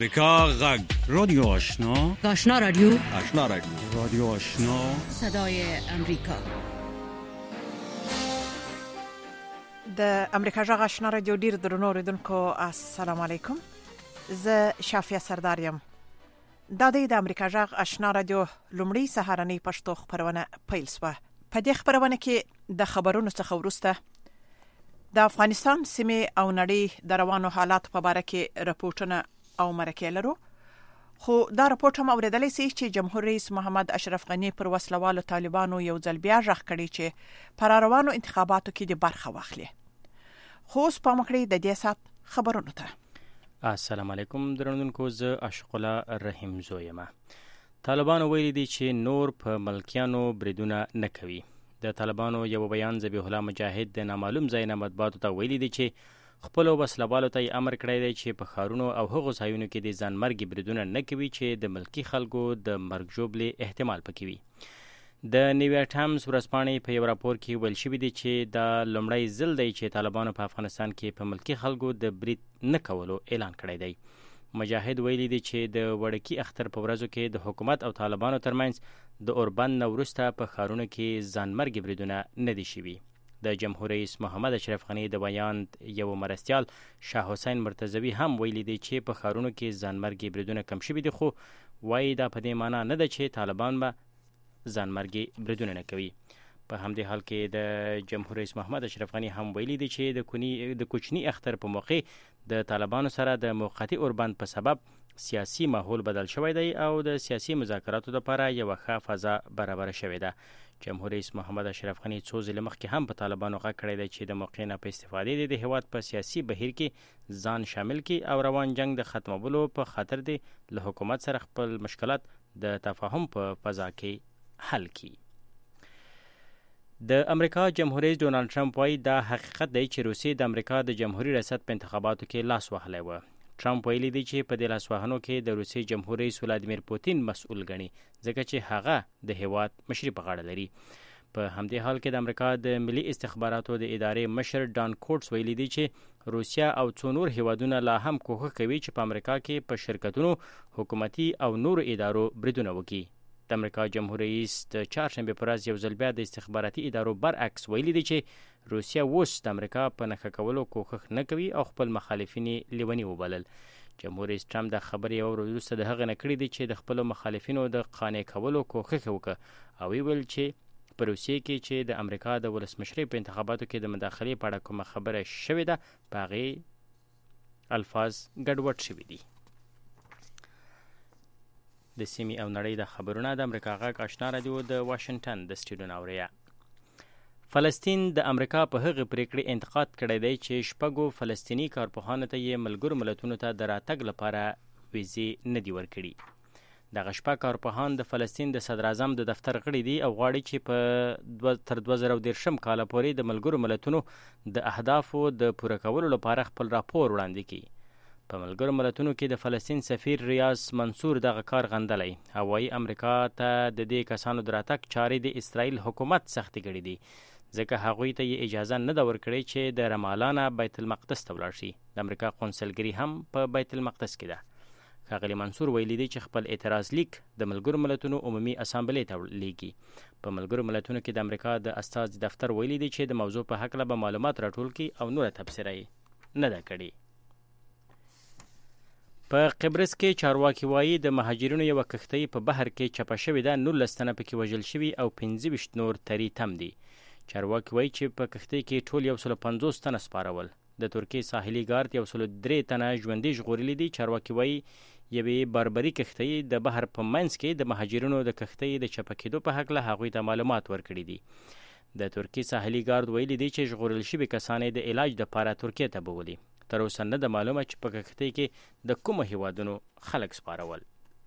امریکا غږ رادیو آشنا رادیو رادیو آشنا صدای امریکا. د امریکا غږ آشنا رادیو ډیر درنو اوریدونکو السلام علیکم. زه شافیه سردار یم. د امریکا غږ آشنا رادیو لومړی سهارنۍ پښتو خبرونه پیل شوه. په دې خبرونه کې د خبرونو څخه ورسته د افغانستان سیمه او نړۍ د روانو حالات په اړه کې راپورټونه او مرکې لرو. خو دا راپورټ هم اوریدلی سي چې جمهور رئیس محمد اشرف غنی پر وسلوالو طالبانو یو ځل بیا ژغ کړی چې پر روانو انتخاباتو کې د برخه واخلي. خو اوس په مخکې د دې سات خبرونه ته. السلام علیکم درنونکو، زه اشق الله رحیم زویمه. طالبانو ویلي دي چې نور په ملکیانو بریدونه نه کوي. د طالبانو یو بیان ذبیح الله مجاهد د نامعلوم ځای نه مطبوعاتو ته ویلي دي چې خپل وسلوالو ته امر کړی دی چې په ښارونو او هغو ځایونو کې د ځانمرګي بریدونه نه کوي چې د ملکي خلکو د مرګ ژوبلې احتمال پکې وي. د نیویارک ټایمز ورځپاڼې په یو راپور کې ویل شوي دي چې دا لومړی ځل دی چې طالبانو په افغانستان کې په ملکي خلکو د برید نه کولو اعلان کړی دی. مجاهد ویلي دي چې د وړکي اختر په ورځو کې د حکومت او طالبانو ترمنځ د اوربند نه وروسته په ښارونو کې ځانمرګي بریدونه نه دي شوي. د جمهور رئیس محمد اشرف غنی د بیان یو مرستیال شاه حسین مرتضوی هم ویلي دی چې په ښارونو کې ځانمرګي بریدونه کم شوي دي، خو وایي دا په دې معنی نه ده چې طالبان به ځانمرګي بریدونه نه کوي. په همدې حال کې د جمهور رئیس محمد اشرف غنی هم ویلي دی چې د کوچني اختر په موقع د طالبانو سره د موقتي اوربند په سبب سیاسي ماحول بدل شوی دی او د سیاسي مذاکراتو لپاره یو ښه فضا برابر شوې ده. جمهور رئیس محمد اشرف غنی څو ځله مخکې هم په طالبانو غږ کړی دی چې د موقع نه په استفادې د هیواد په سیاسي بهیر کې ځان شامل کړي او روان جنگ د ختمولو په خاطر دی له حکومت سره خپل مشکلات د تفاهم په فضا کې حل کړي. د امریکا جمهور رئیس ډونالد ټرمپ وایي دا حقیقت دی چې روسیې د امریکا د جمهوریت ریاست په انتخاباتو کې لاس وهلی و. ټرمپ ویلي دی چې په دې لاسوهنو کې د روسیې جمهور رئیس ولادیمیر پوتین مسؤل ګڼي ځکه چې هغه د هیواد مشري په غاړه لري. په همدې حال کې د امریکا د ملي استخباراتو د ادارې مشر ډان کوټس ویلي دی چې روسیا او څو نور هیوادونه لا هم کوښښ کوي چې په امریکا کې په شرکتونو، حکومتي او نورو ادارو بریدونه وکړي. د امریکا جمهور رئیس د چهارشنبې په ورځ یو ځل بیا د استخباراتي ادارو برعکس ویلي دی چې روسیا اوس د امریکا په نښه کولو کوښښ نه کوي او خپل مخالفین یې لیوني وبلل. جمهور رئیس ټرمپ د خبرې یو ورځ وروسته د هغه نه کړي دي چې د خپلو مخالفینو د قانع کولو کوښښ وکړه او ویل چې په روسیې کې چې د امریکا د ولسمشرۍ په انتخاباتو کې د مداخلې په اړه کومه خبره شوې ده په هغې الفاظ ګډوډ شوي دي. د سیمې او نړۍ د خبرونه د امریکا غږ آشنا رادیو د واشنګټن د سټوډیو نه اورئ. فلسطین د امریکا په هغې پریکړې انتقاد کړی دی چې شپږو فلسطیني کارپوهانو ته یې ملګرو ملتونو ته د راتګ لپاره ویزې نه دي ورکړي. دغه شپږ کارپوهان د فلسطین د صدر اعظم د دفتر غړي دي او غواړي چې په تر 2030 کاله پورې د ملګرو ملتونو د اهدافو د پوره کولو لپاره خپل راپور وړاندې کړي. په ملګرو ملتونو کې د فلسطین سفیر ریاض منصور دغه کار غندلی او وایي امریکا ته د دې کسانو د راتګ چارې د اسرائیل حکومت سختې کړي دي ځکه هغوی ته یې اجازه نه ده ورکړې چې د رمالا نه بیت المقدس ته ولاړ شي. د امریکا قونسلګري هم په بیت المقدس کې ده. ښاغلي منصور ویلي دی چې خپل اعتراض لیک د ملګرو ملتونو عمومي اسامبلې ته لیږي. په ملګرو ملتونو کې د امریکا د استازي دفتر ویلي دی چې د موضوع په هکله به معلومات راټول کړي او نوره تبصره یې نه ده کړې. په قبرس کې چارواکي وایي د مهاجرینو یوه کښتۍ په بحر کې چپه شوې ده، 19 تنه پکې وژل شوي او 25 نور تری تم دي. چارواکي وایي چې په کښتۍ کې ټول 150 تنه سپارول. د ترکیې ساحلي ګارد 103 تنه ژوندي ژغورلي دي. چارواکي وایي یوې باربري کښتۍ د بحر په منځ کې د مهاجرینو د کښتۍ د چپه کېدو په هکله هغوی ته معلومات ورکړي دي. د ترکیې ساحلي ګارد ویلي دی چې ژغورل شوي کسان یې د علاج لپاره ترکیې ته بولي. تر اوسه نه ده معلومه چې په کښتۍ کې د کومو هیوادونو خلک سپارول.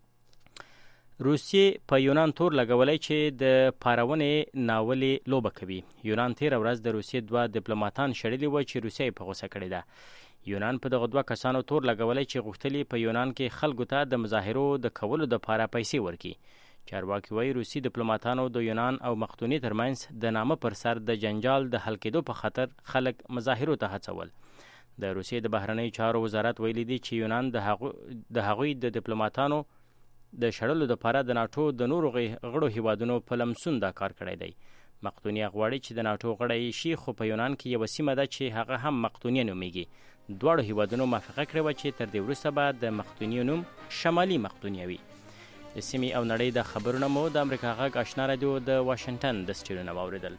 روسیې په یونان تور لګولی چې د پارونې ناولې لوبه کوي. یونان تېره ورځ د روسیې 2 ډیپلوماتان شړلي وو چې روسیه یې په غوسه کړې ده. یونان په دغه 2 کسانو تور لګولی چې غوښتلي په یونان کې خلکو ته د مظاهرو د کولو دپاره پیسې ورکړي. چارواکي وایي روسي ډیپلوماتانو د یونان او مقدونیې ترمنځ د نامه پر سر د جنجال د حل کېدو په خاطر خلک مظاهرو ته هڅول. د روسیې د بهرنیو چارو وزارت ویلي دی چې یونان د هغوی د ډیپلوماټانو د شړلو لپاره د ناټو د نورو غړو هیوادونو په لمسون دا کار کړی دی. مقدونیه غواړي چې د ناټو غړی شي، خو په یونان کې یوه سیمه ده چې هغه هم مقدونیه نومیږي. دواړو هیوادونو موافقه کړې وه چې تر دې وروسته به د مقدونیې نوم شمالي مقدونیه وي. د سیمې او نړۍ د خبرونه مو د امریکا غږ آشنا رادیو د واشنګټن د سټډیو نه واورېدل.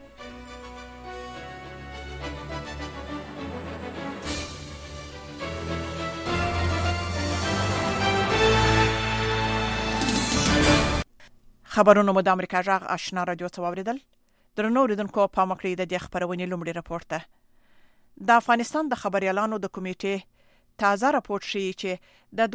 خبرونه مو د امریکا غږ آشنا رادیو څخه واورېدل. درنو اوریدونکو پام وکړئ د دې خبرونې لومړی راپور ته. د افغانستان د خبريالانو د کمیټې تازه راپور ښیي چې د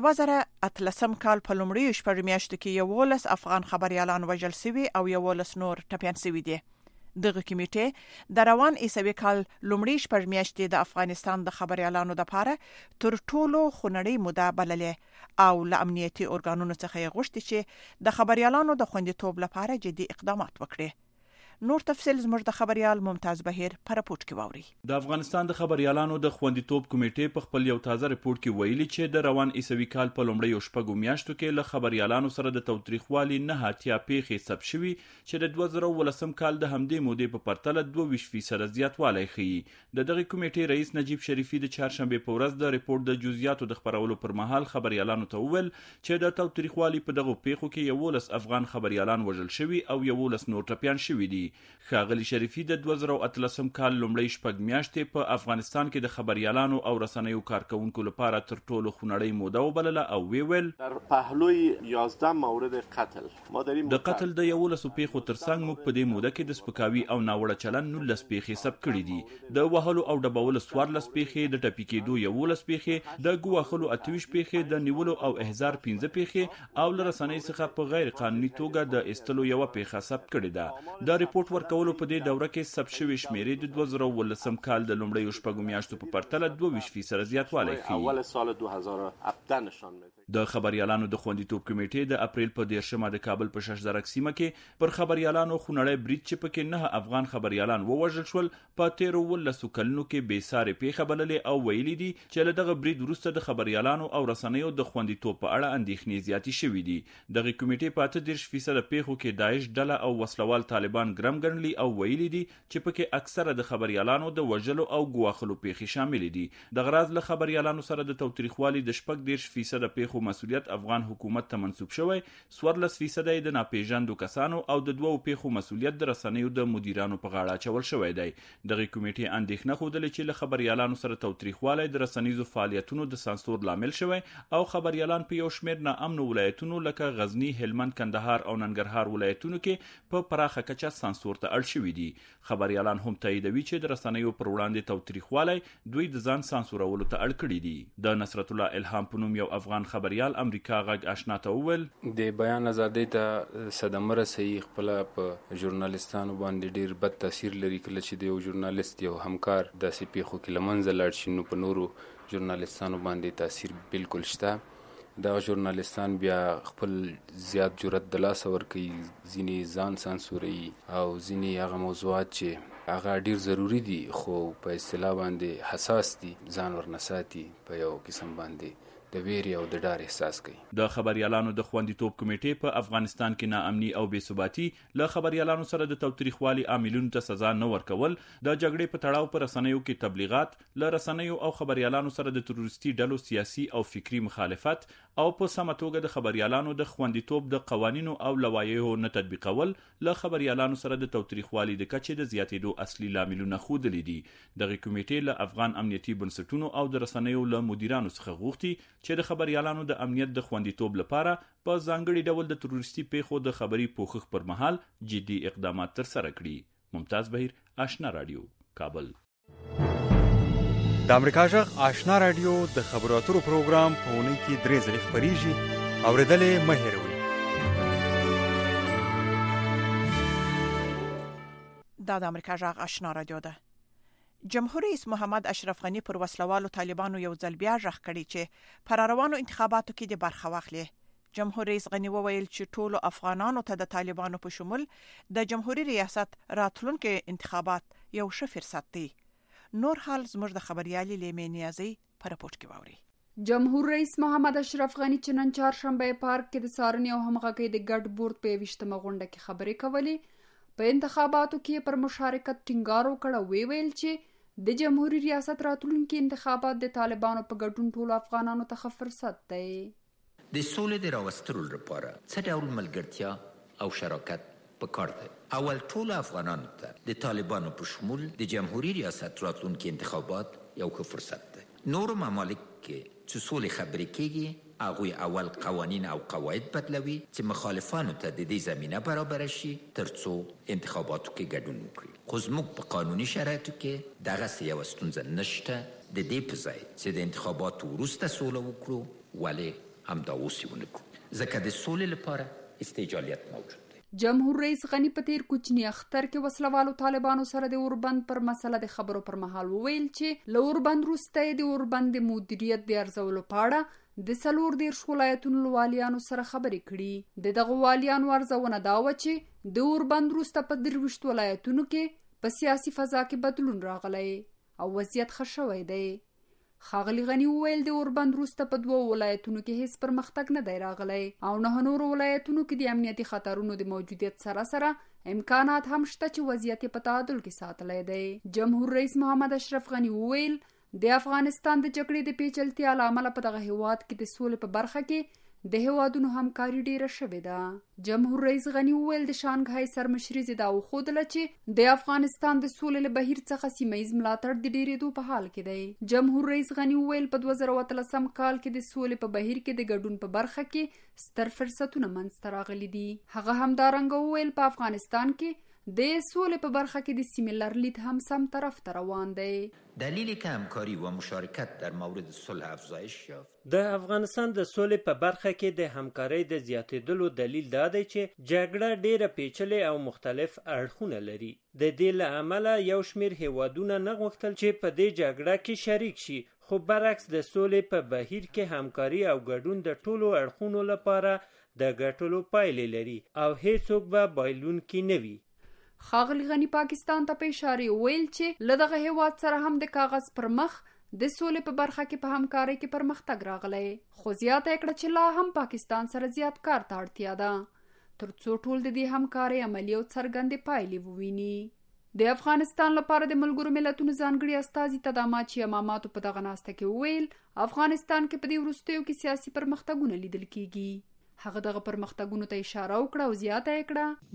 2013 کال په لومړیو شپږ میاشتو کې 11 افغان خبريالان وژل شوي او 11 نور ټپیان شوي دي. دغه کمیټې د روان عیسوي کال لومړی شپږ میاشتې د افغانستان د خبريالانو لپاره تر ټولو خونړۍ موده بللې او له امنیتي ارګانونو څخه یې غوښتي چې د خبريالانو د خوندیتوب لپاره جدي اقدامات وکړي. نور تفصیل زموږ د خبريال ممتاز بهیر په راپورټ کې واوري. د افغانستان د خبريالانو د خوندیتوب کمیټې په خپل یو تازه راپورټ کې ویلي چې د روان عیسوي کال په لومړیو شپږو میاشتو کې له خبريالانو سره د توتریخوالي نه اتیا پیښې ثبت شوي چې د 2013 کال د همدې مودې په پرتله 22% زیاتوالی ښیي. د دغه کمیټې رئیس نجیب شریفي د چهارشنبه په ورځ د راپورټ د جزئیاتو د خبرولو پر مهال خبريالانو ته وویل چې د توتریخوالي په دغه پیښو کې 11 افغان خبريالان وژل شوي او 11 نور ټپیان شوي دي. ښاغلي شریفي د 2013 کال لومړی شپږ میاشتې په افغانستان کې د خبريالانو او رسنیو کارکونکو لپاره تر ټولو خونړۍ موده وبلله او ویل در پهلوی 11 مورد قتل ما داریم د قتل د 11 پیښو ترڅنګ موږ په دې موده کې د سپکاوي او ناوړه چلند 19 پیښې ثبت کړي دي. د وهلو او ډبولو 14 پیښې، د ټپي کېدو 11 پیښې، د ګواښلو 28 پیښې، د نیولو او احضار 15 پیښې او له رسنۍ څخه په غیر قانوني توګه د استلو یو پیښه ثبت کړې ده. د ریپورت ورکولو په دې دوره کې ثبت شوي شمیرې د 2013 کال د لومړیو شپږو میاشتو په پرتله 22% زیاتوالی ښیي. اول سال 2017 نشان میده. د خبريالانو د خوندیتوب کمیټې د اپریل په 10مه د کابل په ششدرک سیمه کې پر خبريالانو خونړی برید چې پکې 9 افغان خبريالان ووژل شول په 13 کلونو کې بې ساري پیښه بللې او ویلي دي چې له دغه برید وروسته د خبريالانو او رسنیو د خوندیتوب په اړه اندېښنې زیاتې شوې دي. دغه کمیټې په 38% پیښو کې داعش ډله او وسلوال طالبان ګرم ګڼلي او ویلي دي چې پکې اکثره د خبريالانو د وژلو او ګواښلو پیښې شامل دي. د غراض له خبريالانو سره د توتریخوالي د 14% پیښو مسؤلیت افغان حکومت ته منسوب شوی، 14% د ناپېژاندو کسانو او د 2 پیښو مسؤلیت د رسنیو د مدیرانو په غاړه اچول شوی دی. دغه کمیټې اندېښنه ښودلې چې له خبريالانو سره توتریخوالی د رسنیزو فعالیتونو د سانسور لامل شوی او خبريالان په یو شمېر ناامنو ولایتونو لکه غزنی، هلمند، کندهار او ننګرهار ولایتونو کې په پراخه کچه سانسور ته اړ شوي دي. خبريالان هم تاییدوي چې د رسنیو پر وړاندې توتریخوالی دوی د ځان سانسورولو ته اړ کړي دي. د نصرت الله الهام په نوم یو افغان خبريال امریکا غږ آشنا ته وویل د بیان ازادۍ ته صدمه رسوي خپل په ژورنالستانو باندې ډیر بد تاثیر لري. کله چې د یو ژورنالست یو همکار داسې پیښو کې له منځه لاړ شي نو په نورو ژورنالستانو باندې تاثیر بالکل شته. دا ژورنالستان بیا خپل زیات جرأت د لاسه ورکوي، ځینې ځان سانسوروي او ځینې هغه موضوعات چې هغه ډیر ضروری دي خو په اصطلاح باندې حساس دي ځان ورنساتي په یو قسم باندې د ویري او د ډار احساس کوي. د خبريالانو د خوندیتوب کمیټې په افغانستان کې ناامني او بې ثباتي له خبريالانو سره د توتریخوالي عاملونو ته سزا نه ورکول، د جګړې په تړاو په رسنیو کې تبلیغات، له رسنیو او خبريالانو سره د تروریستي ډلو سیاسي او فکری مخالفت او په سمه توګه د خبريالانو د خوندیتوب د قوانینو او لوایحو نه تطبیقول له خبريالانو سره د توتریخوالي د کچې د زیاتېدو اصلي لاملونه ښودلي دي. دغه کمیټې له افغان امنیتي بنسټونو او د رسنیو له مدیرانو څخه غوښتي چې د خبريالانو د امنیت د خوندیتوب لپاره په ځانګړي ډول د تروریستي پیښو د خبري پوښښ پر مهال جدي اقدامات ترسره کړي. ممتاز بهیر، آشنا رادیو، کابل. د امریکا غږ آشنا رادیو د خبرو اترو پروګرام په اونۍ کې 3 ځلې خپریږي. اورېدلې مه هېروئ. دا د امریکا غږ آشنا رادیو ده. جمهور رئیس محمد اشرف غنی پر وسلوالو طالبانو یو ځل بیا ژغ کړی چې پر روانو انتخاباتو کې د برخه واخلي. جمهور رئیس غنی وویل چې ټولو افغانانو ته د طالبانو په شمول د جمهوریت ریاست راتلونکو انتخابات یو ښه فرصت دی. نور حال زموږ د خبريالي لیمې نیازي په رپورټ کې واوري. جمهور رئیس محمد اشرف غنی چې نن چهارشنبه پارک کې د څارنې او همغږۍ د ګډ بورډ په 20مه غونډه کې خبرې کولې. په انتخاباتو کې پر مشارکت ټینګار وکړ او ویل چې د جمهوریت ریاست راتلونکي انتخابات د طالبانو په ګډون ټول افغانانو ته فرصت دی. د سولې د راوستلو لپاره څه ډول ملګرتیا او شراکت پکار دی؟ اول ټول افغانانو ته د طالبانو په شمول د جمهوریت ریاست راتلونکي انتخابات یو ښه فرصت دی. نورو ممالک کې چې سولې خبرې کېږي هغوی اول قوانین او قواعد بدلوي چې مخالفانو ته د دې زمینه برابره شي ترڅو انتخاباتو کې ګډون وکړي. خو زموږ په قانوني شرایطو کې دغسې یوه ستونزه نشته. د دې په ځای چې د انتخاباتو وروسته سوله وکړو ولې همدا اوس یې ونه کړو ځکه د سولې لپاره استجالیت موجود. جمهور رئیس غنی په تیر کوچنی اختر کې وسلوالو طالبانو سره د اوربند پر مسله د خبرو پر مهال وویل چې له اوربند وروسته د اوربند د مدیریت د ارزولو په اړه د 14 ولایتونو والیانو سره خبرې کړي. د دغه والیانو ارزونه دا و چې د اوربند وروسته په 23 ولایتونو کې په سیاسي فضا کې بدلون راغلی او وضعیت ښه شوی دی. ښاغلي غنی وویل د اوربند وروسته په 2 ولایتونو کې هیڅ پرمختګ نه دی راغلی او 9 نورو ولایتونو کې د امنیتي خطرونو د موجودیت سره امکانات هم شته چې وضعیت په تعادل کې ساتلی دی. جمهور رئیس محمد اشرف غنی وویل د افغانستان د جګړې د پیچلتیا له امله په دغه هیواد کې د سولې په برخه کې د هیوادونو همکاري ډیره شوې ده. جمهور رئیس غنی وویل د شانګهای سرمشري دا وښودله چې د افغانستان د سولې له بهیر څخه سیمه ییز ملاتړ د ډیرېدو په حال کې دی. جمهور رئیس غنی وویل په 2013 کال کې د سولې په بهیر کې د ګډون په برخه کې ستر فرصتونه منځته راغلي دي. هغه همدارنګه وویل په افغانستان کې د سولې په برخه کې د سیمې لرلید هم سم طرف ته روان دی. دلیلی که همکاری و مشارکت در مورد صلح افزایش یافت. د افغانستان د سولې په برخه کې د همکارۍ د زیاتېدلو دلیل دا دی چې جګړه ډیره پیچلې او مختلف اړخونه لري. د دې له امله یو شمېر هیوادونه نه غوښتل چې په دې جګړه کې شریک شي، خو برعکس د سولې په بهیر کې همکاري او ګډون د ټولو اړخونو لپاره د ګټلو پایلې لري او هیڅوک به بایلونکي نه وي. ښاغلي غنی پاکستان ته په اشاره ویل چې له دغه هیواد سره هم د کاغذ پر مخ د سولې په برخه کې په همکارۍ کې پرمختګ راغلی، خو زیاته کړه چې لا هم پاکستان سره زیات کار ته اړتیا ده ترڅو ټول د دې همکارۍ عملي او څرګندې پایلې وویني. د افغانستان لپاره د ملګرو ملتونو ځانګړي استازي تداماچي اماماتو په دغه ناسته کې وویل افغانستان کې په دې وروستیو کې سیاسي پرمختګونه لیدل کیږي. هغه دغه پرمختګونو ته اشاره وکړه او زیاته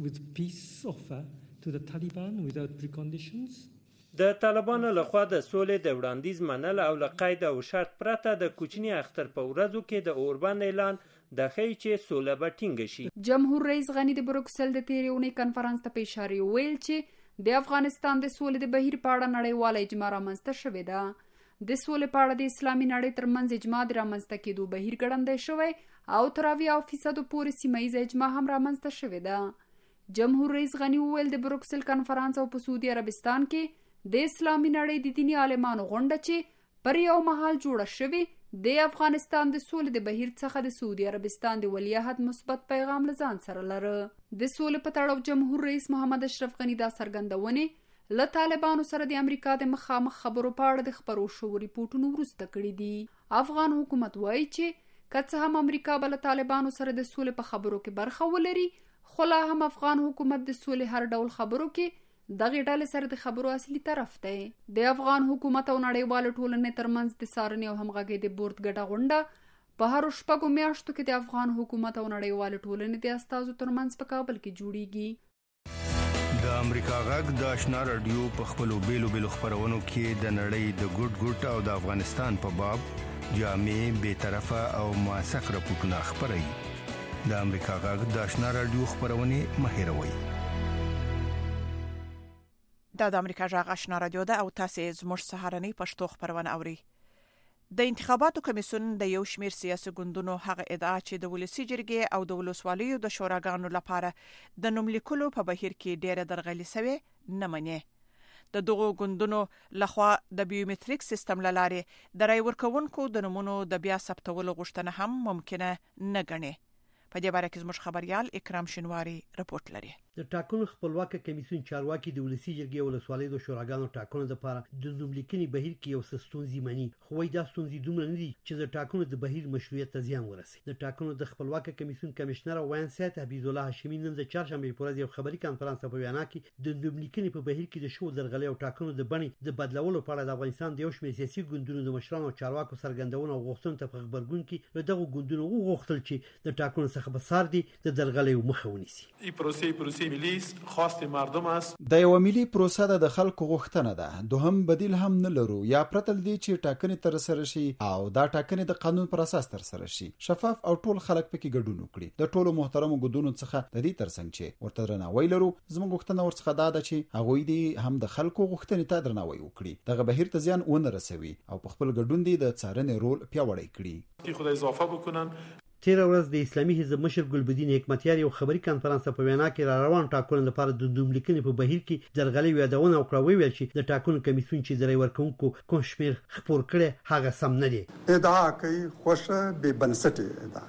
کړه to the Taliban without preconditions. د طالبانو لخوا د سولې د وړاندیز منل او له قید او شرط پرته د کوچني اختر په ورځو کې د اوربند اعلان د ښیي چې سوله به ټینګه شي. جمهور رئیس غنی د بروکسل د تېرې اونۍ کنفرانس ته په اشاره ویل چې د افغانستان د سولې د بهیر په اړه نړیواله اجماع رامنځته شوې ده. د سولې په اړه د اسلامي نړۍ ترمنځ اجماع د رامنځته کېدو بهیر ګړندی شوی او تر 80% پورې سیمه ییزه اجماع هم رامنځته شوې ده. جمهور رئیس غنی وویل د بروکسل کنفرانس او په سعودي عربستان کې د اسلامي نړۍ د دیني عالمانو غونډه چې پر یو مهال جوړه شوې د افغانستان د سولې د بهیر څخه د سعودي عربستان د ولیعهد مثبت پیغام له ځان سره لره. د سولې په تړاو جمهور رئیس محمد اشرف غنی دا څرګندونې له طالبانو سره د امریکا د مخامخ خبرو په اړه د خبرو شوو ریپورټونو وروسته کړي دي. افغان حکومت وایي چې که څه هم امریکا به له طالبانو سره د سولې په خبرو کې برخه ولري، خو لا هم افغان حکومت د سولې هر ډول خبرو کې دغه ډلې سره د خبرو اصلي طرف دی. د افغان حکومت او نړیوال ټولنې ترمنځ د څارنې او همغږۍ د بورډ ګډه غونډه په هر 6 میاشتو کې د افغان حکومت او نړیوال ټولنې د استازو ترمنځ په کابل کې جوړیږي. د امریکا غږ د آشنا رادیو په خپلو بیلو خبرونو کې د نړۍ د ګډ او د افغانستان په باب جامع، بی‌طرفه او موثق راپورټونه خپروي. د امریکا غږ د آشنا رادیو خبرونه مهیروي. د امریکا غږ آشنا رادیو ده او تاسو زموږ سهارنۍ پښتو خبرونه اوري. د انتخاباتو کمیسیون د یو شمېر سیاسي ګوندونو هغه ادعا چې د ولسی جرګې او د ولسوالیو د شوراګانو لپاره د نوم لیکلو په بهیر کې ډېره درغلي سوي نه مني. د دغو ګوندونو لخوا د بیومتریک سیستم لاره د رای ورکونکو د نومونو د بیا ثبتولو غوښتنه هم ممکنه نه ګڼي. په دې باره کې زموږ خبريال اکرام شنواری رپورټ لري. د ټاکنو خپلواک کمیسیون چارواکي د ولسی جرګې ولسوالۍ د شوراګانو ټاکنو لپاره د نوملیکنې بهیر کې یو څه ستونزې مني، خو وايي دا ستونزې دومره نه دي چې د ټاکنو د بهیر مشروعیت ته زیان ورسي. د ټاکنو د خپلواک کمیسیون کمشنر وین سید حبیب الله هاشمي نن د چهارشنبه په ورځ یو خبري کانفرنس په وینا کې د نوملیکنې په بهیر کې د شو درغلۍ او ټاکنو د بڼې د بدلولو په اړه د افغانستان د یو شمېر سیاسي ګوندونو د مشرانو چارواکو څرګندونه او غوښتنو ته په خبرګون کې له دغو ګوندونو وغوښتل چې د ټاکنو څخه به سار دي د درغلۍ مخه ونیسي. این پروسه ملی است، خواست مردم است. د یو ملي پروسه د خلکو غوښتنه ده، دوهم بدیل هم نه لرو. یا پرتل دي چې ټاکنې تر سره شي او دا ټاکنې د قانون پر اساس تر سره شي، شفاف او ټول خلک پکې ګډون وکړي. د ټولو محترمو ګوندونو څخه د دې ترڅنګ چې ورته درناوی لرو، زموږ غوښتنه ورڅخه دا ده چې هغوی دي هم د خلکو غوښتنې ته درناوی وکړي، دغه بهیر ته زیان ونه رسوي او په خپل ګډون دي د څارنې رول پیاوړی کړي. که خدای اضافه بکنن. تیر ورځ د اسلامي حزب مشر ګلبدین حکمتیار یو خبري کانفرنس په وینا کې را روان ټاکنو لپاره د نوملیکنې په بهیر کې درغلۍ یادونه وکړه، ویل چې د ټاکنو کمیسیون چې د رای ورکوونکو کوم شمېر خپور کړي هغه سم نه دی. ادعا کوي خوشه بې بنسټه ادعا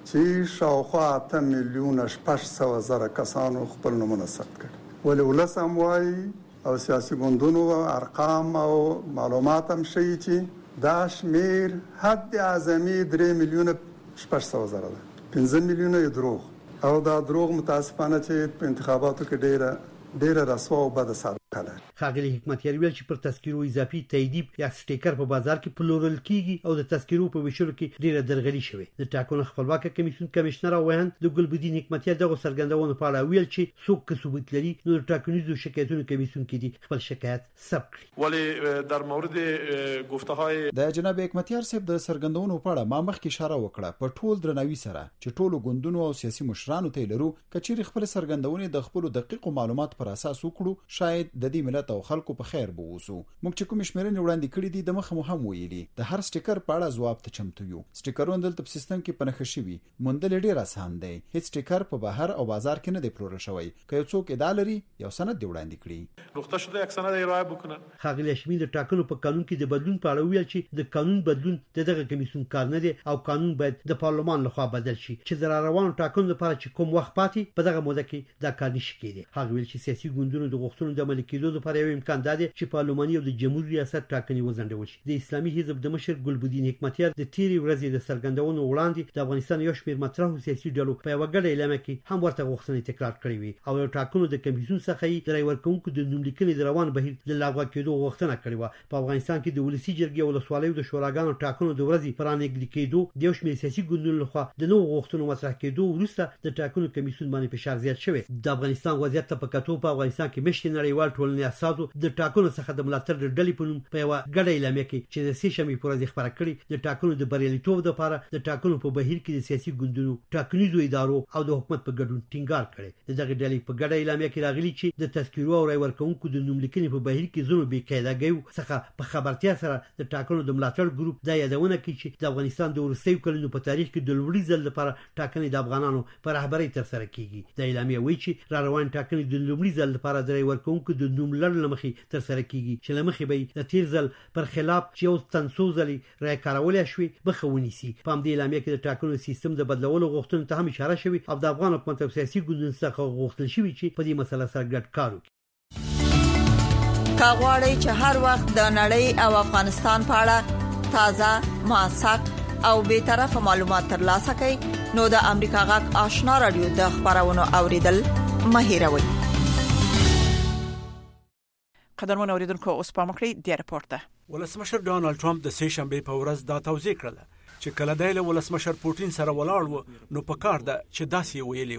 چې شاوخوا 8 میلیونه 600,000 کسانو خپل نومونه ثبت کړي، ولې ولسم وایي او سیاسي ګوندونو ارقام او معلومات هم ښیي چې دا شمېر حد اعظمي 3 میلیونه 600,000 ده، 15 میلیونه دروغ، او دا دروغ متاسفانه چې په انتخاباتو کې ډېره رسوا او بده ثابته کړه. ښاغلي حکمتیار ویل چې پر تذکیرو اضافي تایید یا سټیکر په بازار کې پلورل کیږي او د تذکیرو په ویشلو کې ډېره درغلي شوې. د ټاکنو خپلواک کمیسیون کمشنر وین د ګلبدین حکمتیار دغه څرګندونو په اړه ویل چې څوک ثبوت لري نو د ټاکنیزو شکایتونو کمیسیون کې دي خپل شکایت ثبت کړي. ولی در مورد گفته های د جناب حکمتیار صاحب د څرګندونو په اړه ما مخکې اشاره وکړه، په ټول درناوي سره چې ټولو ګوندونو او سیاسي مشرانو ته لرو کچېرې خپل څرګندونې د خپل دقیق معلومات پر اساس وکړو، شاید د دې ملت او خلکو په خیر به ووسو. موږ چې کوم شمیرنې وړاندې کړې دي د مخه مو هم ویلي د هر سټیکر په اړه ځواب ته چمتو یو. سټیکرونه دلته په سیستم کې پنهخه شوي، موندل ډېر اسان دی. هیڅ سټیکر په بهر او بازار کې نه دی پلورل شوی. که یو څوک ادعا لري یو سند دی وړاندې کړي، نقطه شده یک سند ارائه بکنه. ښاغلي هاشمي د ټاکنو په قانون کې د بدلون په اړه ویل چې د قانون بدلون دغه کمیسیون کار نه دی او قانون باید د پارلمان لخوا بدل شي چې د روانو ټاکنو لپاره چې کوم وخت پاتې په دغه موده کې دا کار نشي کېدی. هغه ویل چې سیاسي ګوندونو د غوښتنو د عملي کېدو لپاره یو امکان دی چې پارلماني او د جمهوریت ریاست ټاکنې وځنډول شي. د اسلامي حزب د مشر ګلبدین حکمتیار د تیرې ورځې د څرګندونو وړاندې د افغانستان یو شمېر مطرحو سیاسي ډلو په یوه ګډه اعلامیه کې هم ورته غوښتنې تکرار کړې وي او د ټاکنو د کمیسیون څخه یې د رای ورکوونکو د نوملیکنې د روان بهیر د لغوه کېدو غوښتنه کړې وه. په افغانستان کې د ولسي جرګې او ولسوالیو د شوراګانو ټاکنو د ورځې په رانږدې کېدو د یو شمېر سیاسي ګوندونو لخوا د نوو غوښتنو مطرح کېدو وروسته د ټاکنو کمیسیون باندې فشار زیات شوی. د افغانستان وضعیت ته په کتو په افغانستان کې مشتې نړیوال ټولنې اساسو د ټاکنو څخه د ملاتړ د ډلې په نوم په یوه ګډه اعلامیه کې چې د سې شنبې په ورځ خپاره کړې د ټاکنو د بریالیتوب لپاره د ټاکنو په بهیر کې د سیاسي ګوندونو، ټاکنیزو ادارو او د حکومت په ګډون ټینګار کړی. د دغه ډلې په ګډه اعلامیه کې راغلي چې د تذکیرو او رای ورکوونکو د نوملیکنې په بهیر کې ځینو بې قاعدګیو څخه په خبرتیا سره د ټاکنو د ملاتړ ګروپ دا یادونه کوي چې د افغانستان د وروستیو کلونو په تاریخ کې د لومړي ځل لپاره ټاکنې د افغانانو په رهبرۍ ترسره کیږي. د اعلامیه وایي چې را روان ټاکنې د لومړي ځل لپاره د رای ورکوونکو د نوم لړ له مخې ترسره کیږي چې له مخې به د تیر ځل پر خلاف چې یو تن څو ځلې رای کارولای شوې مخه ونیسي. په همدې اعلامیه کې د ټاکنو سیستم د بدلولو غوښتنو ته هم اشاره شوې او د افغان حکومت او سیاسي ګوندونو څخه غوښتل شوي چې په دې مسله سره ګډ کار وکړي. که غواړئ چې هر وخت د نړۍ او افغانستان په اړه تازه، موثق او بی‌طرفه معلومات ترلاسه کړئ نو د امریکا غږ آشنا رادیو د خبرونو اوریدل مه هېروئ. قدرمن اوریدونکو اوس پام وکړئ د راپورته. ولسمشر ډانلډ ټرمپ د سې شنبې په ورځ دا توضیح کړله چې کله دی له ولسمشر پوټین سره ولاړ و نو په کار ده چې داسې ویلي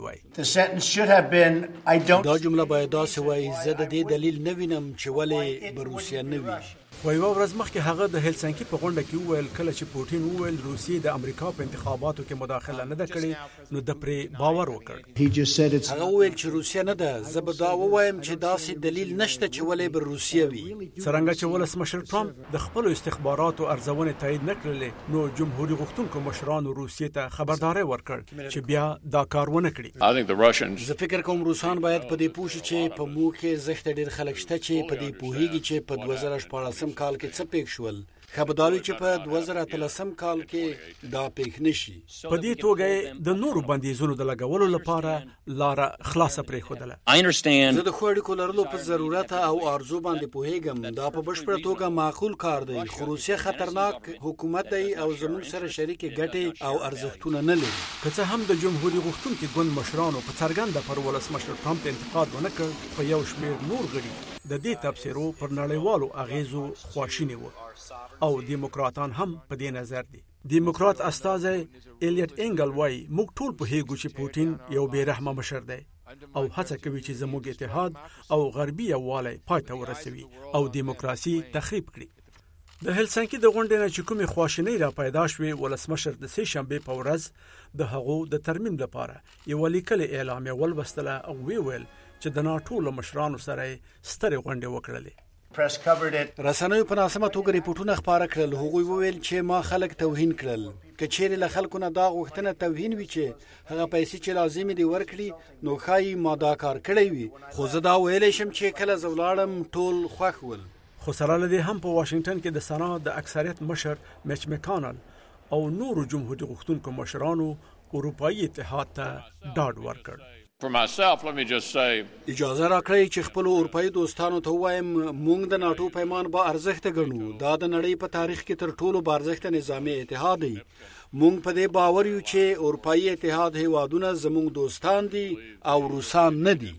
وای. دا جمله باید داسې وای زه د دې دلیل نه وینم چې ولې به روسیه نه وي. خو یوه ورځ مخکې هغه د هلسنکي په غونډه کې وویل کله چې پوټین وویل روسیې د امریکا په انتخاباتو کې مداخله نه ده کړې نو د پرې باور وکړ. هغه وویل چې روسیه نه ده، زه به دا ووایم چې داسې دلیل نشته چې ولې به روسیه وي. څرنګه چې ولسمشر ټرمپ د خپلو استخباراتو ارزونې تایید نه کړلې نو جمهوري غوښتونکو مشرانو روسیې ته خبرداری ورکړ چې بیا دا کار ونه کړي. زه فکر کوم روسان باید په دې پوه شي چې په موږ کې زښته ډېر خلک شته چې په دې پوهېږي چې په 2014 کال کې څه پېښ شول خبرداري چې په 2013 کال کې دا پېښ نشي. په دې توګه د نورو بندیزونو د لګولو لپاره لار خلاصه پرې خودله. زه د خو اړیکو لرلو په ضرورت او ارزو باندې پوهیږم. دا په بشپړه توګه معقول کار دی. خو روسیه خطرناک حکومت دی او زموږ سره شریک ګټې او ارزښتونه نه لري. که څه هم د جمهوریت غوښتونکو ګوند مشرانو په څرګنده پر ولسمشر ټرمپ انتقاد ونکړ، په یو شمېر نور غړي د دې تبصرو پر نړیوالو اغیزو خواشینی وو او دیموکراتان هم په دې نظر دي. دیموکرات استازی الیټ انګل وایي موږ ټول پوهیږو چې پوتین یو بې رحمه مشر دی او هڅه کوي چې زموږ اتحاد او غربي یووالی پای ته ورسوي او دیموکراسي تخریب کړي. د هلسنکي د غونډې نه چې کومې خواشینۍ را پیدا شوې، ولسمشر د سې شنبې په ورځ د هغو د ترمیم لپاره یوه لیکلې اعلامیه ولوستله او ویل چې د ناټو له مشرانو سره سترې غونډې وکړلې. رسنیو په ناسمه توګه ریپورتونه خپاره کړل. هغوی وویل چې ما خلک توهین کړل. که چیرې له خلکو نه دا غوښتنه توهین وي چې هغه پیسې چې لازمې دي ورکړي، نو ښایي ما دا کار کړی وي. خو زه دا ویلی شم چې کله زه ولاړم ټول خوښ ول. خو سره له دې هم په واشنگټن کې د سنا د اکثریت مشر میچ مکانل او نورو جمهوریت غوښتونکو مشرانو اروپایي اتحاد ته ډاډ ورکړ. اجازه راکړئ چې خپل اروپایي دوستانو ته ووایم موږ د ناټو پیمان با ارزښت ګڼو. دا د نړۍ په تاریخ کې تر ټولو با ارزښت نظامي اتحاد دی. موږ په دې باور یو چې اروپایي اتحاد هیوادونه زموږ دوستان دي او روسان نه دي.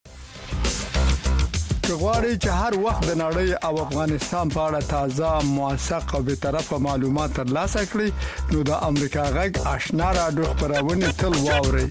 که غواړئ چې هر وخت د نړۍ او افغانستان په اړه تازه، موثق او بی‌طرفه معلومات ترلاسه کړئ، نو د امریکا غږ آشنا رادیو خبرونه تل واورئ.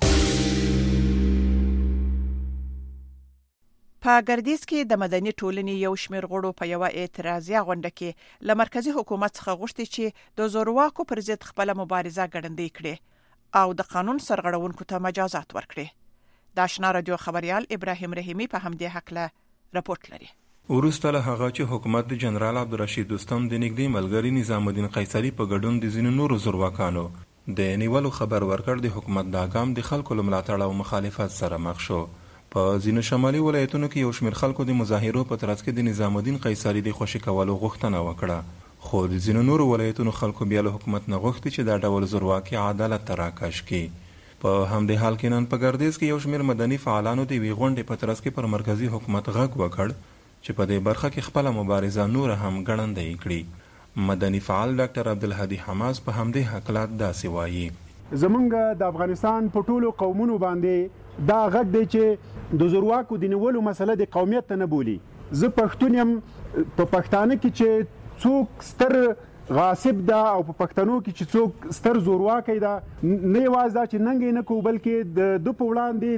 په ګردیز کې د مدني ټولنې یو شمېر غړو په یوه اعتراضي غونډه کې له مرکزی حکومت څخه غوښتي چې د زورواکو پر ضد خپل مبارزه ګړندۍ کړي او د قانون سرغړونکو ته مجازات ورکړي. د آشنا رادیو خبريال ابراهیم رحیمی په همدې حق له راپورټ لري. وروسته له هغه چې حکومت د جنرال عبدالرشید دوستم د نږدې ملګری نظام الدین قیصری په ګډون د ځینو نورو زورواکانو د نیولو خبر ورکړ، د حکومت دا ګام د خلکو له ملاتړ او مخالفت سره مخ شو. په ځینو شمالي ولایتونو کې یو شمېر خلکو د مظاهرو په ترڅ کې د نظام الدین قیصری د خوشي کولو غوښتنه وکړه، خو د ځینو نورو ولایتونو خلکو بیا له حکومت نه غوښتي چې دا ډول زورواکي عدالت ته راکش کړي. په همدې حال کې نن په ګردیز کې یو شمېر مدني فعالانو د یوې غونډې په ترڅ کې پر مرکزی حکومت غږ وکړ چې په دې برخه کې خپله مبارزه نور هم ګړندۍ کړي. مدني فعال ډاکټر عبدالهادي حماس په همدې حقلات داسې وایي: زمونږ د افغانستان په ټولو قومونو باندې دا غږ دی چې د زورواکو د نیولو مسله د قومیت ته نه بولي. زه پښتون یم. په پښتانه کې چې څوک ستر غاصب ده او په پښتنو کې چې څوک ستر زورواکی ده، نه یوازې دا چې ننګ یې نه کوو بلکې د په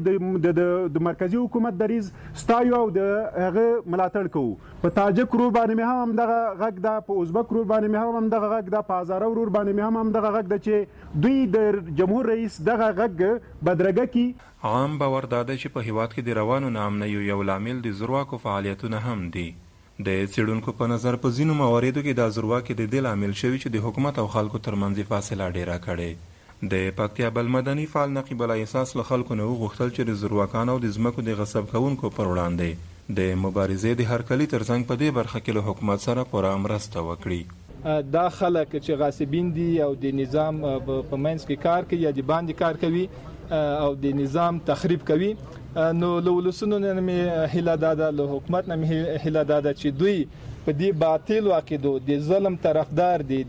وړاندې د مرکزي حکومت دریځ ستایو او د هغه ملاتړ کوو. په تاجک ورور باندې مې هم همدغه غږ ده، په ازبک ورور باندې مې هم همدغه غږ ده، په هزاره ورور باندې مې هم همدغه غږ ده چې دوی د جمهور رئیس دغه غږ بدرګه کړي. عام باور دا دی چې په هیواد کې د روانو ناامنیو یو لامل د زورواکو فعالیتونه هم دي. د څېړونکو په نظر په ځینو مواردو کې دا زورواکي د دې لامل شوي چې د حکومت او خلکو ترمنځ فاصله ډیره کړې. د پکتیا بل مدني فعال نقیب الله احساس له خلکو نه وغوښتل چې د زورواکانو او د ځمکو د غصب کوونکو پر وړاندې د مبارزې د هرکلي ترڅنګ په دې برخه کې له حکومت سره پوره مرسته وکړي. دا خلک چې غاصبین دي او د نظام په منځ کې کار کوي یا د باندې کار کوي او د نظام تخریب کوي، نو له ولسونو نه مې هیله داده، له حکومت نه مې هیله داده چې دوی په دې باطل عقیدو د ظلم طرفدار دي،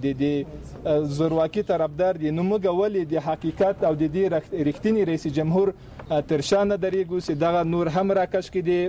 د زورواکي طرفدار دي، نو موږ ولې د حقیقت او د دې رښتینی رئیس جمهور تر شا نه درېږو چې دغه نور هم راکش کړي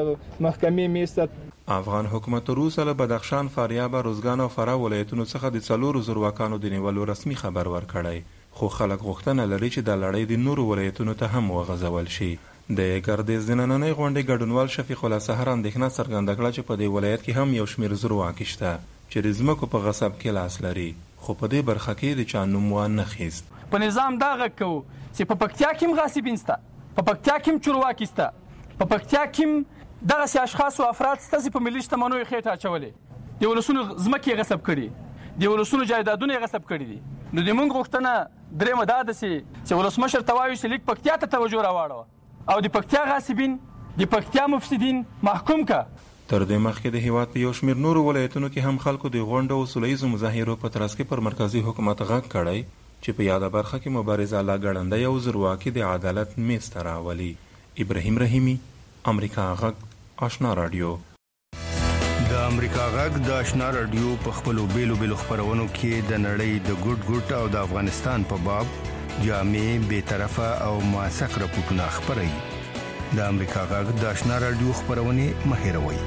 د محکمې میسته. افغان حکومت روسه له بدخشان، فاریاب، روزګان او فراه ولایتونو څخه د 4 زورواکانو د نیولو رسمي خبر ورکړی، خو خلک غوښتنه لري چې د لړۍ د نورو ولایتونو ته هم وغځول شي. د ګردیز د نننۍ غونډې ګډونوال شفیق الله سحر اندېښنه څرګنده کړه چې په دې ولایت کې هم یو شمېر زورواکي شته چې د ځمکو په غصب کې لاس لري، خو په دې برخه کې د چا نوم وانخیست. په نظام دا غږ کوو چې په پکتیا کې هم غاصبین شته، په پکتیا کې هم چورواکي شته، په پکتیا کې هم دغسې اشخاص او افراد شته چې په ملي شتمنیو یې خېټه اچولې، د ولسونو ځمکې یې غصب کړي، د ولسونو جایدادونه یې غصب کړي دي. نو د موږ غوښتنه درېیمه دا ده چې ولسمشر ته وایو چې لیک پکتیا ته توجه راواړوه او د پکتیا غاصبین، د پکتیا مفسدین محکوم که. تر دې مخکې د هیواد په یو شمېر نورو ولایتونو کې هم خلکو د غونډو او سوله ییزو مظاهرو په ترڅ کې پر مرکزي حکومت غږ کړی چې په یاده برخه کې مبارزه لا ګړندۍ او زورواکي د عدالت میز ته راولي. ابراهیم رحیمي، امریکا غږ، آشنا رادیو. د امریکا غږ د آشنا رادیو په خپلو بیلو خپرونو کې د نړۍ د ګډ او د افغانستان په باب جامع، بی‌طرفه او موثق راپورټونه خپروي. د امریکا غږ د آشنا رادیو خپرونې مه هېروئ.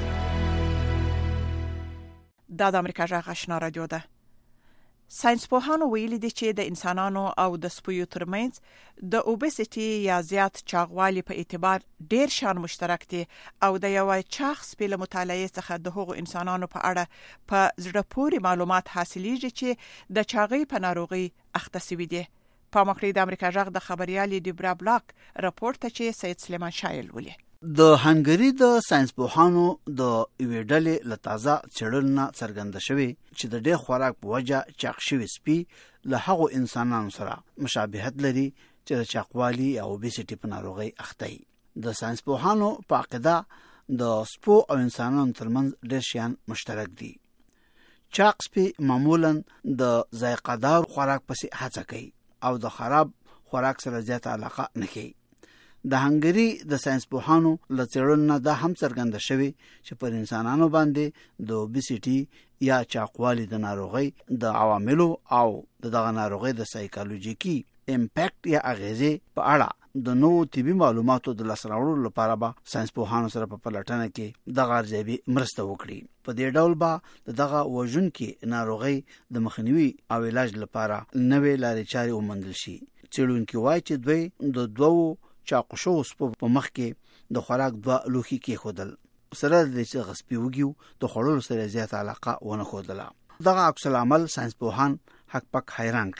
دا د امریکا غږ آشنا رادیو ده. ساينس پوهانو ویلي دي چې د انسانانو او د سپیو ترمنځ د اوبسيټي یا زیات چاغوالي په اعتبار ډیر شان مشترک دي او د یو چاغ سپي له مطالعې څخه د هغو انسانانو په اړه په زړه پورې معلومات حاصلېږي چې د چاغۍ په ناروغي اخته شوي دي. په مکړې د امریکا غږ د خبريالي ډیبرا بلاک راپورټ ته چې سید سلیمان شایل ولي. د هنګری د ساينس پوهانو د ویډلې لتازه چړلنا څرګنده شوی چې د ډېر خوراک په وجه چاق شوی سپي له هغو انسانانو سره مشابهت لري چې د چاقوالي او اوبسيټي په ناروغي اخته دي. د ساينس پوهانو په عقیده د سپو او انسانانو ترمنځ ډېر شیان مشترک دي. چاق سپي معمولا د ذائقه‌دار خوراک پسې هڅه کوي او د خراب خوراک سره زیاته علاقه نه کوي. د هنګری د ساينس پوهانو له څېړنو دا هم څرګنده شوی چې پر انسانانو باندې د اوبسيټي یا چاقوالي د ناروغي د عواملو او دغه ناروغي د سایکولوژیکي امپیکټ یا اغیزې په اړه د نوو طبي معلوماتو د لاسته راوړلو لپاره به ساينس پوهانو سره په پلټنه کې د ارزیابي مرسته وکړي. په دې ډول به دغه وژونکي ناروغي د مخنیوي او علاج لپاره نوې لارې چارې وموندل شي. څېړونکي وایي چې دوی د دوو چاقشو سپو په مخ کې د خوراک 2 لوښي کې خودل سره د چې غسپي وګیو د خړلو سره زیات علاقه ونه خودله. دغه عکس العمل ساينس پوهان حق پک حیران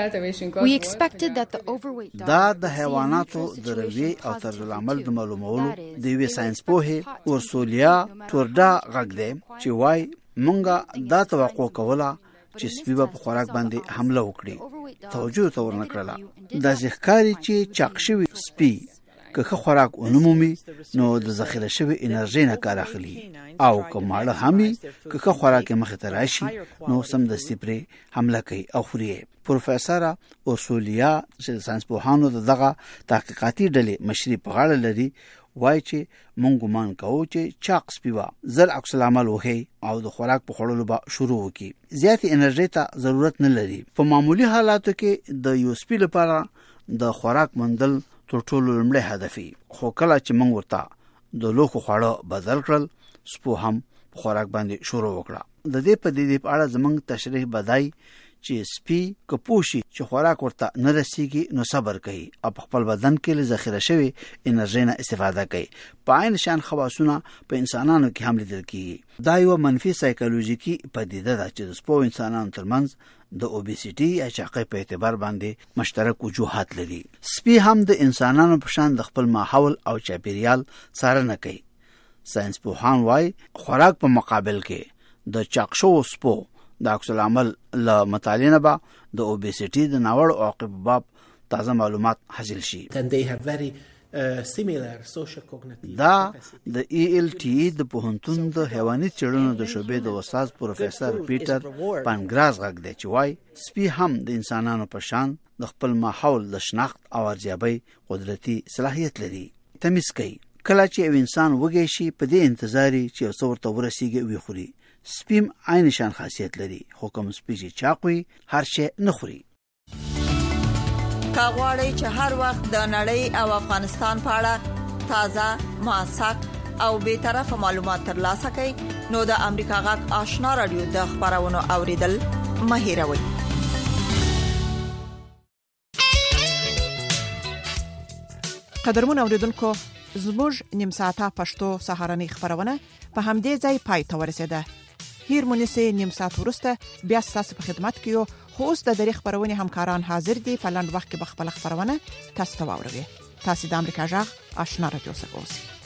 کړل. دا د حیواناتو د روي او طرز العمل د معلومولو د یوې ساينس پوهې اورسولیا ټورډا غږ دی چې وای مونږه دا توقع کوله چې سپي په خوراک باندې حمله وکړي. توجه ته ورنکړه. د ځخکاري چې چاق شوی سپي که خوراک ونمومي نو د ذخیره شوی انرژي نه کار اخلي او کوماړه همي که خوراک مخ ته راشي نو سم د سپری حمله کوي او خوري. پروفیسور اورسولیا چې ساينس پوهانو دغه تحقیقاتي ډلې مشري په غاړه لري وای چې مونږ ګمان کوو چې چاق سپیوا زر عکس العمل وهي او د خوراک په خورلو به شروع وکړي. زیات انرژي ته ضرورت نه لري. په معمولی حالاتو کې د یو سپي لپاره د خوراک موندل تر ټولو لومړی هدف وي. خو کله چې مونږ ورته د لوخو خواړه بدل کړل سپو هم په خوراک باندې شروع وکړه. د دې په دې په اړه زمونږ تشریح بدای چې سپي کپوشي چې خوراک ورته نه رسیږي نو صبر کوي او خپل بدن کې له ذخیره شوی انرژي نه استفاده کوي. په عین شان خواصونه په انسانانو کې هم لیدل کیږي. دا یو منفي سایکولوژیکي پدیده ده چې د سپو انسانانو ترمنځ د اوبسيټي یا چاقۍ په اعتبار باندې مشترک وجوهات لري. سپي هم د انسانانو په شان د خپل ماحول او چاپیریال څارنه کوي. ساينس پوهان وايي خوراک په مقابل کې د چاق شو سپو د عکس العمل له مطالعه به د اوبسيټي د ناوړ عواقب باب تازه معلومات حاصل شي. دا د ELTE د پوهنتون د حیواني څېړنو د شعبې د استاد پروفیسور پیټر پانګراز غږ دی چې وایي سپي هم د انسانانو په شان د خپل ماحول د شناخت او ارزیابۍ قدرتي صلاحیت لري. تمیز کوي. کله چې یو انسان وږی شي په دې انتظار چې یو څه ورته ورسیږي وي خوري. سپیم عین شان خاصیت لري خو کوم سپي چې چاقوي هر شی نه خوري. کاغوري چې هر وخت د نړۍ او افغانستان په اړه تازه موثق او بی‌طرفه معلومات ترلاسه کړئ نو د امریکا غږ آشنا رادیو د خبرونو اوریدل مه هېروئ. قدرمن اوریدونکو زموږ نیم ساعته پښتو سهارنۍ خبرونه په همدې ځای پای ته ورسیده. هیر مونږه نیم ساعت ورسته بیا تاسو په خدمت کې یو خو اوس د دری خبرونه همکاران حاضر دي په لاند وخت کې بخپل خبرونه تاسو ته واوروي. تاسو د امریکا غږ آشنا رادیو څخه اوسئ.